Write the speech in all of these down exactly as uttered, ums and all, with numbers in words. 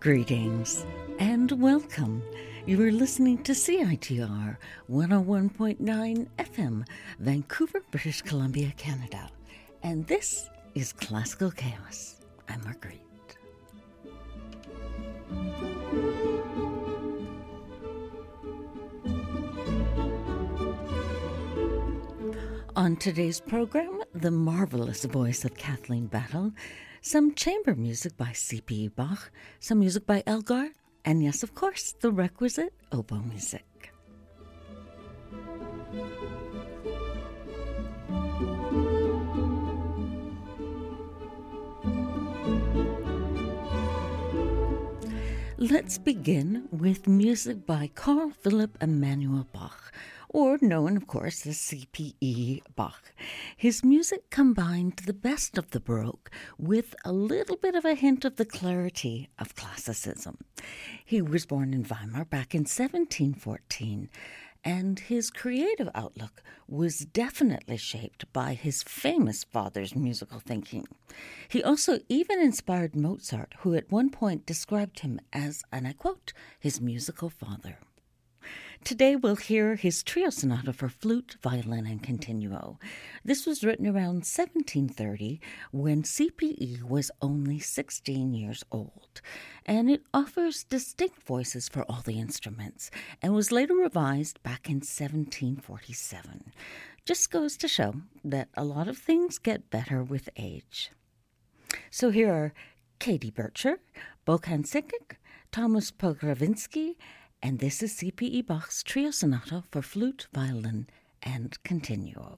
Greetings and welcome. You are listening to C I T R one oh one point nine F M, Vancouver, British Columbia, Canada. And this is Classical Chaos. I'm Marguerite. On today's program, the marvelous voice of Kathleen Battle, some chamber music by C P E Bach, some music by Elgar, and yes, of course, the requisite oboe music. Let's begin with music by Carl Philipp Emanuel Bach, or known, of course, as C P E Bach. His music combined the best of the Baroque with a little bit of a hint of the clarity of classicism. He was born in Weimar back in seventeen fourteen, and his creative outlook was definitely shaped by his famous father's musical thinking. He also even inspired Mozart, who at one point described him as, and I quote, his musical father. Today we'll hear his trio sonata for flute, violin, and continuo. This was written around seventeen thirty when C P E was only sixteen years old, and it offers distinct voices for all the instruments and was later revised back in seventeen forty-seven. Just goes to show that a lot of things get better with age. So here are Katie Bircher, Bokan Sikic, Thomas Pograwinski, and this is C P E Bach's trio sonata for flute, violin, and continuo.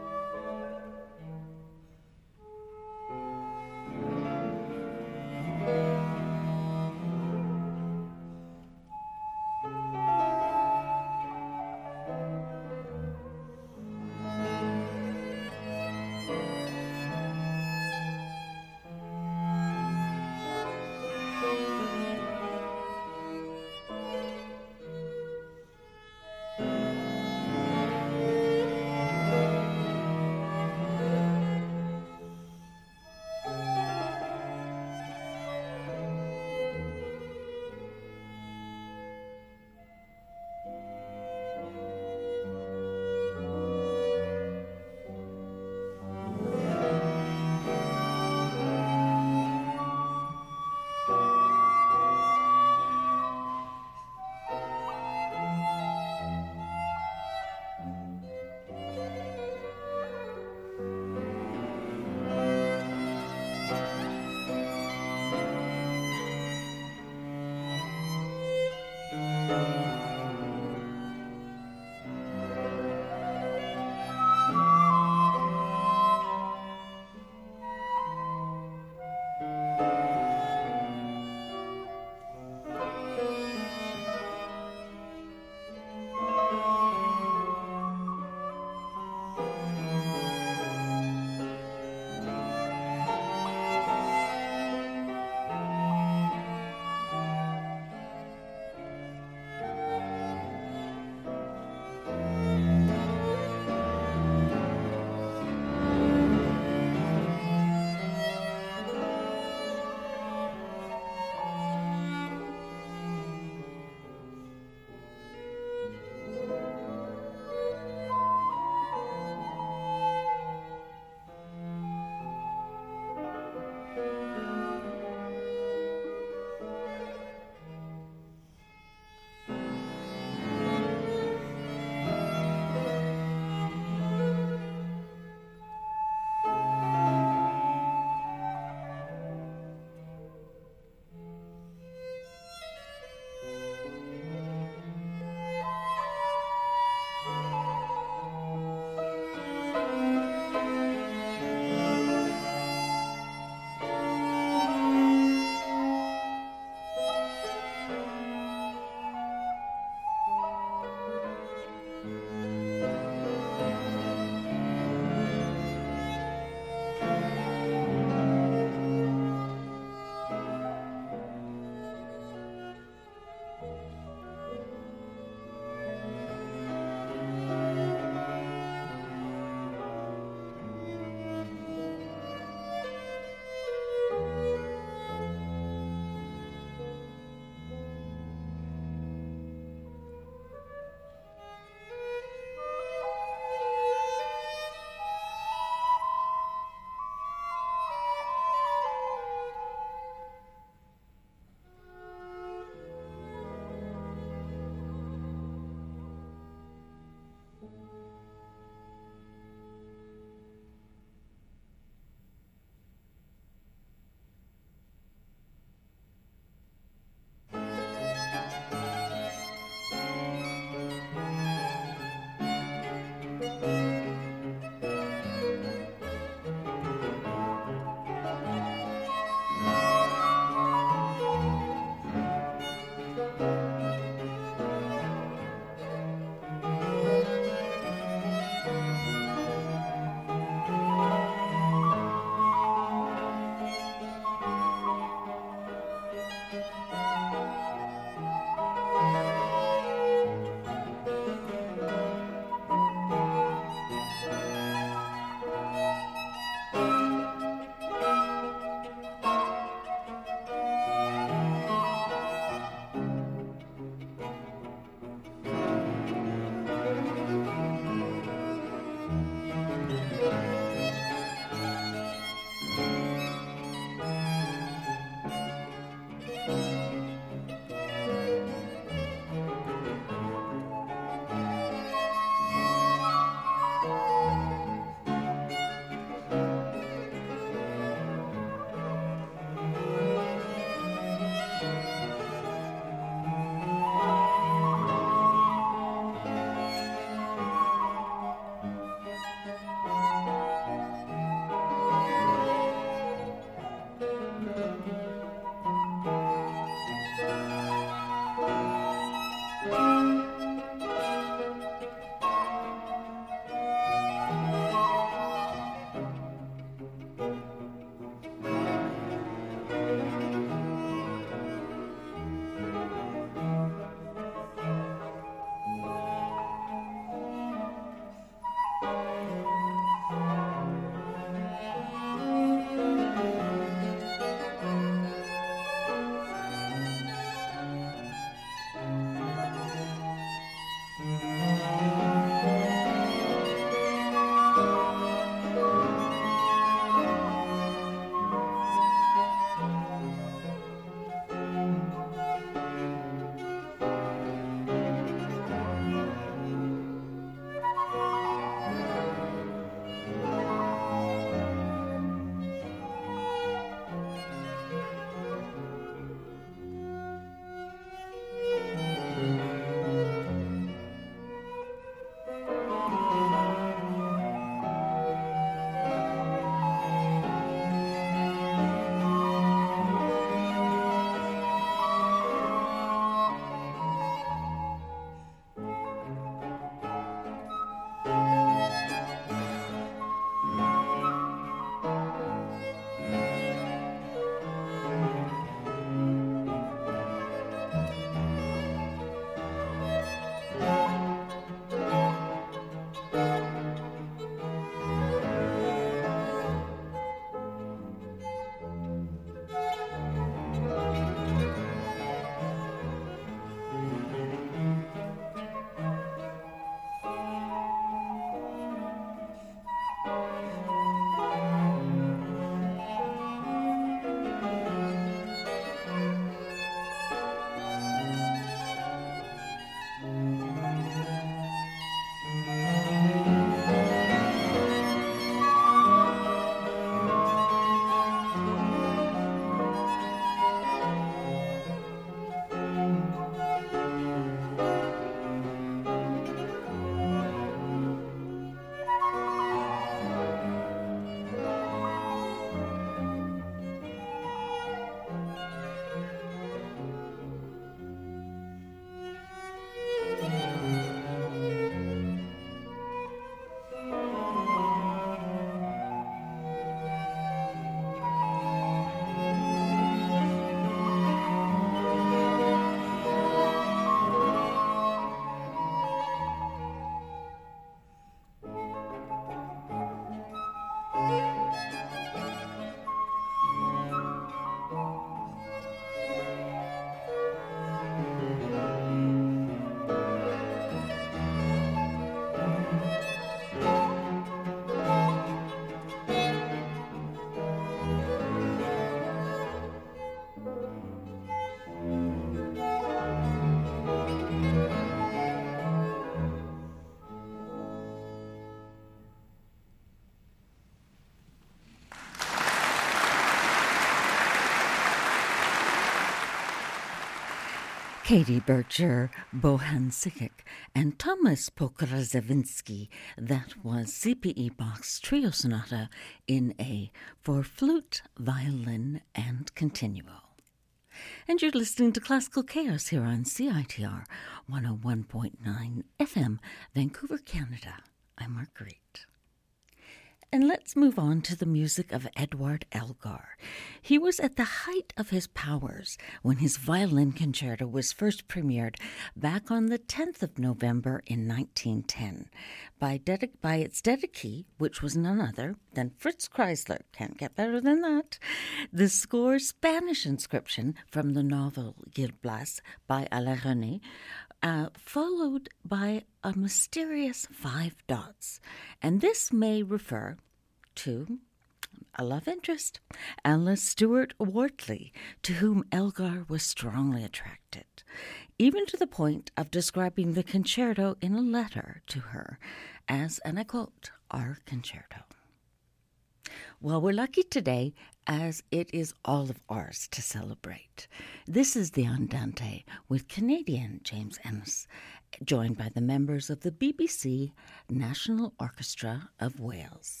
Katie Bircher, Bohan Sikic, and Thomas Pokraszewinski. That was C P E Bach's Trio Sonata in A for flute, violin, and continuo. And you're listening to Classical Chaos here on C I T R one oh one point nine F M, Vancouver, Canada. I'm Marguerite. And let's move on to the music of Edward Elgar. He was at the height of his powers when his violin concerto was first premiered back on the tenth of November in nineteen ten by, dedic- by its dedicee, which was none other than Fritz Kreisler. Can't get better than that. The score's Spanish inscription from the novel Gil Blas by Alain René, Uh, followed by a mysterious five dots. And this may refer to a love interest, Alice Stewart Wortley, to whom Elgar was strongly attracted, even to the point of describing the concerto in a letter to her as, and I quote, our concerto. Well, we're lucky today as it is all of ours to celebrate. This is the Andante with Canadian James Ennis, joined by the members of the B B C National Orchestra of Wales.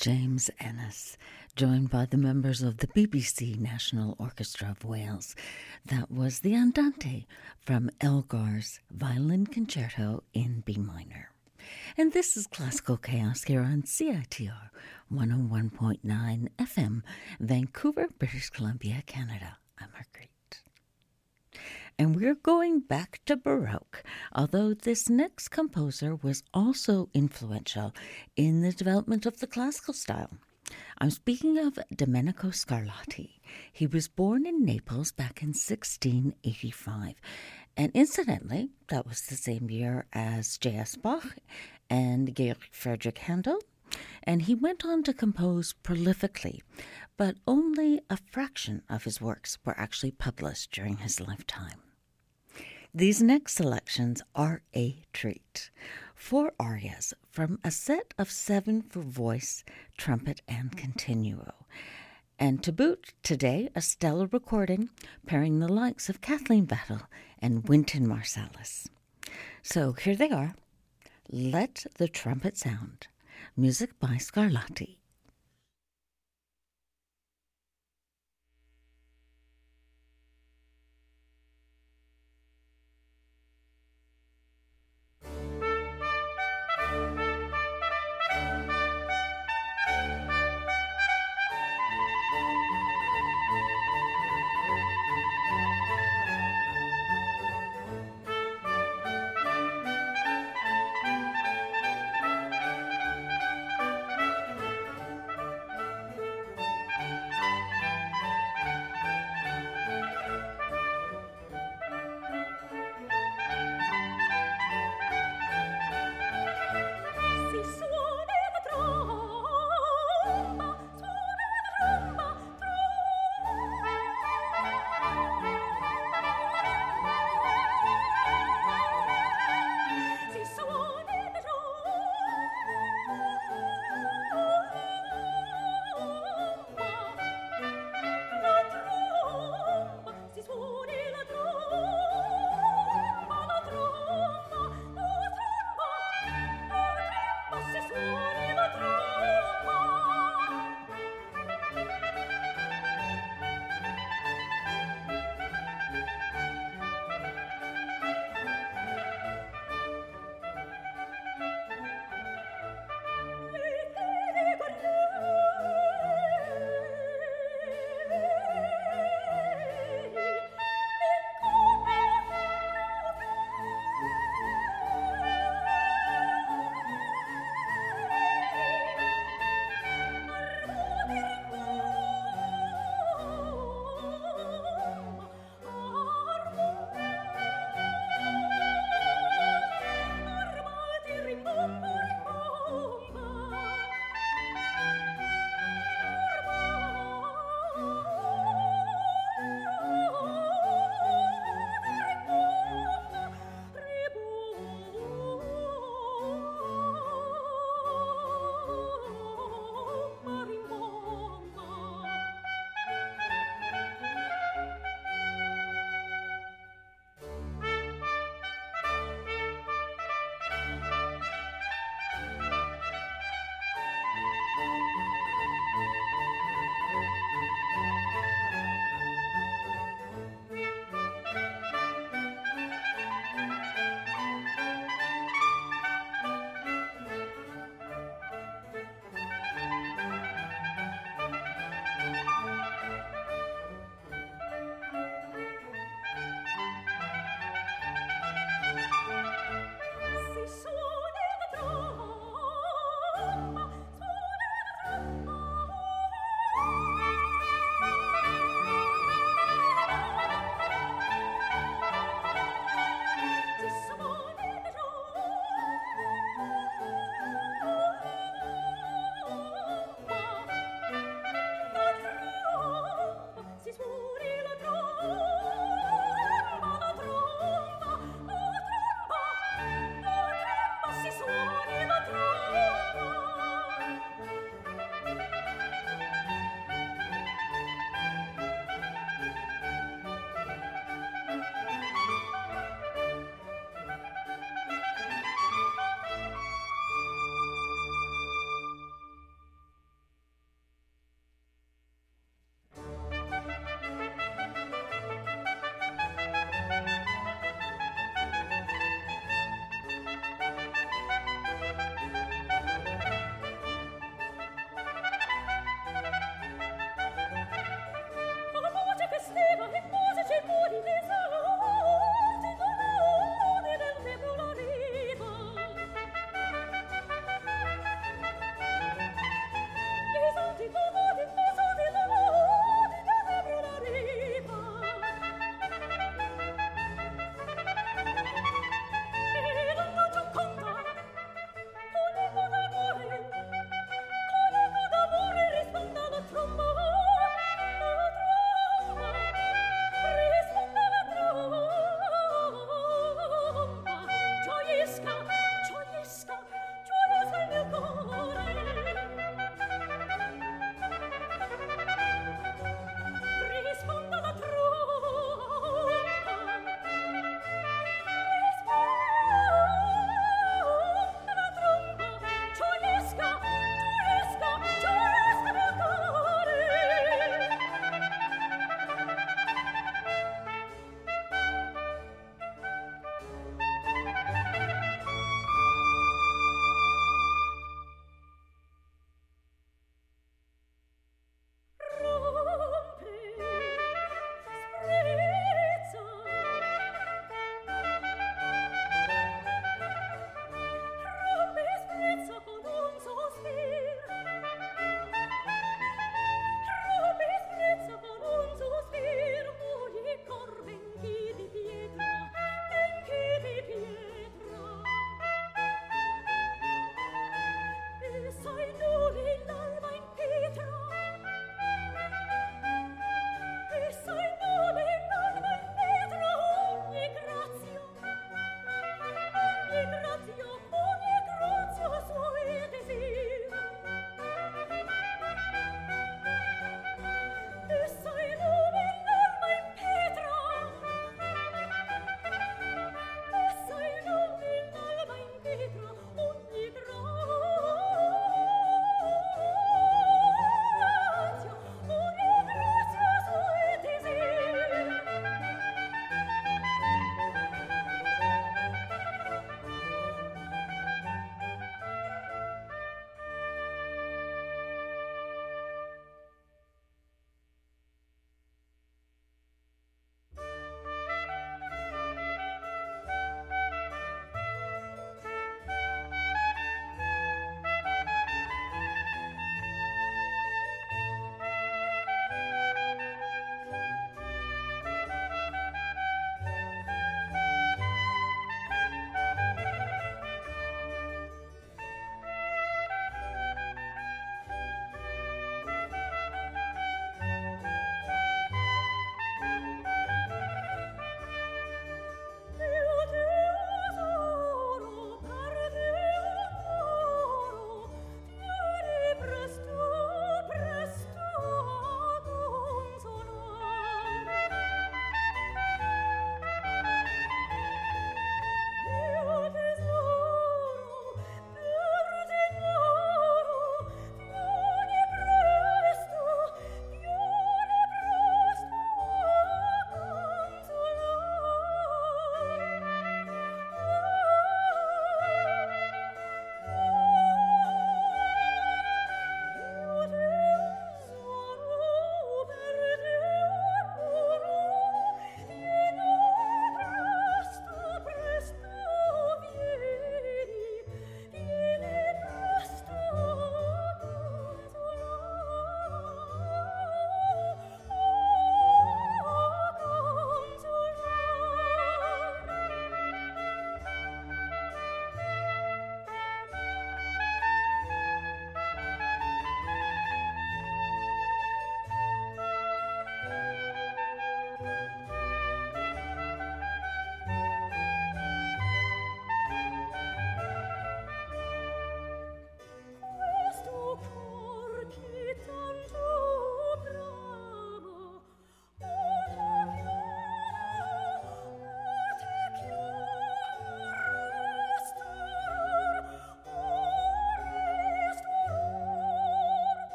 James Ennis, joined by the members of the B B C National Orchestra of Wales. That was the Andante from Elgar's Violin Concerto in B minor. And this is Classical Chaos here on C I T R one oh one point nine F M, Vancouver, British Columbia, Canada. I'm Marguerite. And we're going back to Baroque, although this next composer was also influential in the development of the classical style. I'm speaking of Domenico Scarlatti. He was born in Naples back in sixteen eighty-five. And incidentally, that was the same year as J S Bach and Georg Friedrich Handel. And he went on to compose prolifically, but only a fraction of his works were actually published during his lifetime. These next selections are a treat. Four arias from a set of seven for voice, trumpet, and continuo. And to boot, today, a stellar recording pairing the likes of Kathleen Battle and Wynton Marsalis. So here they are. Let the Trumpet Sound. Music by Scarlatti.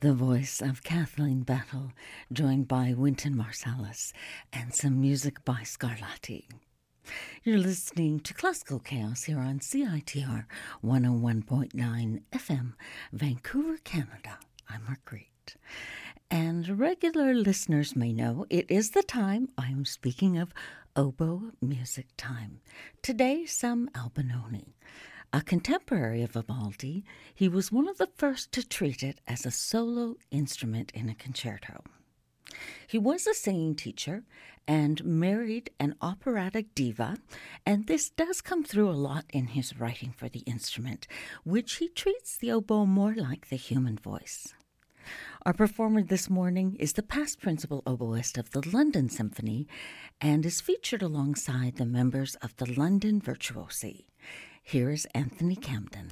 the voice of Kathleen Battle, joined by Wynton Marsalis, and some music by Scarlatti. You're listening to Classical Chaos here on C I T R one oh one point nine F M, Vancouver, Canada. I'm Marguerite. And regular listeners may know it is the time I'm speaking of oboe music time. Today, some Albinoni. A contemporary of Vivaldi, he was one of the first to treat it as a solo instrument in a concerto. He was a singing teacher and married an operatic diva, and this does come through a lot in his writing for the instrument, which he treats the oboe more like the human voice. Our performer this morning is the past principal oboist of the London Symphony and is featured alongside the members of the London Virtuosi. Here is Anthony Camden.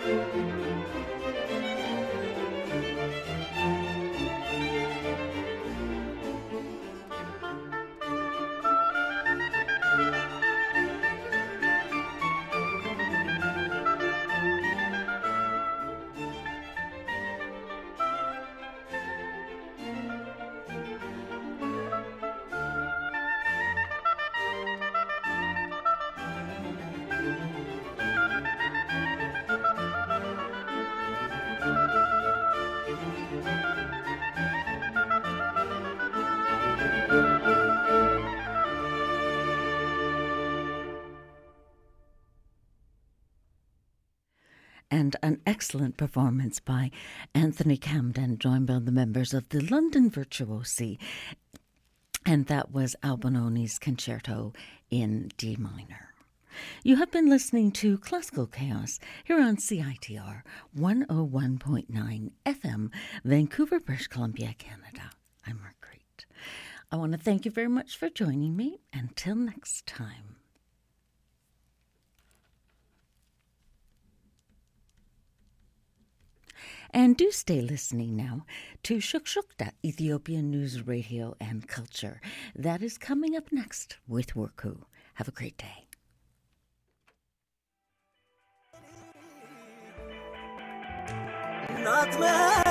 And an excellent performance by Anthony Camden, joined by the members of the London Virtuosi. And that was Albinoni's Concerto in D minor. You have been listening to Classical Chaos here on C I T R one oh one point nine F M, Vancouver, British Columbia, Canada. I'm Marguerite. I want to thank you very much for joining me. Until next time. And do stay listening now to Shukshukta, Ethiopian News Radio and Culture. That is coming up next with Worku. Have a great day. Not